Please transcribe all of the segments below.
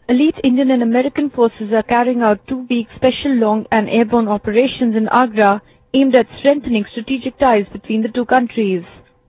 Elite Indian and American forces are carrying out 2-week special long and airborne operations in Agra aimed at strengthening strategic ties between the two countries.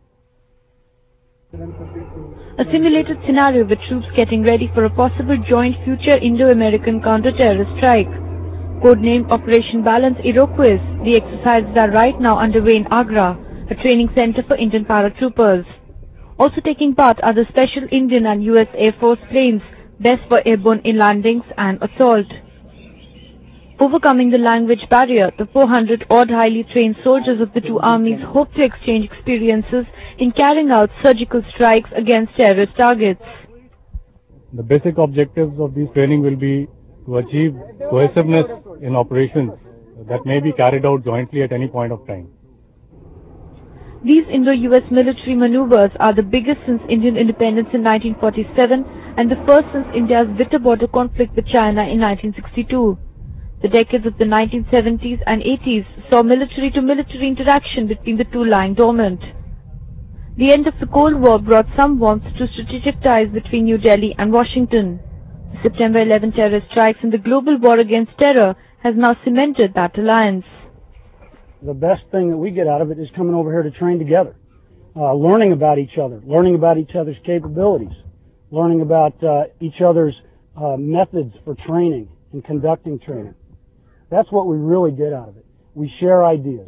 A simulated scenario with troops getting ready for a possible joint future Indo-American counter-terrorist strike. Codenamed Operation Balance Iroquois, the exercises are right now underway in Agra, a training center for Indian paratroopers. Also taking part are the special Indian and US Air Force planes, best for airborne landings and assault. Overcoming the language barrier, the 400-odd highly trained soldiers of the two armies hope to exchange experiences in carrying out surgical strikes against terrorist targets. The basic objectives of this training will be to achieve cohesiveness in operations that may be carried out jointly at any point of time. These Indo-US military maneuvers are the biggest since Indian independence in 1947 and the first since India's bitter border conflict with China in 1962. The decades of the 1970s and 80s saw military-to-military interaction between the two lying dormant. The end of the Cold War brought some warmth to strategic ties between New Delhi and Washington. The September 11 terrorist strikes and the global war against terror has now cemented that alliance. The best thing that we get out of it is coming over here to train together, learning about each other, learning about each other's capabilities, learning about each other's methods for training and conducting training. That's what we really get out of it. We share ideas.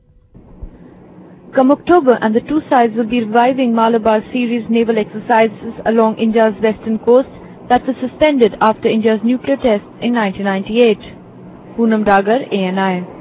Come October, and the two sides will be reviving Malabar series naval exercises along India's western coast that were suspended after India's nuclear tests in 1998. Poonam Dagar, ANI.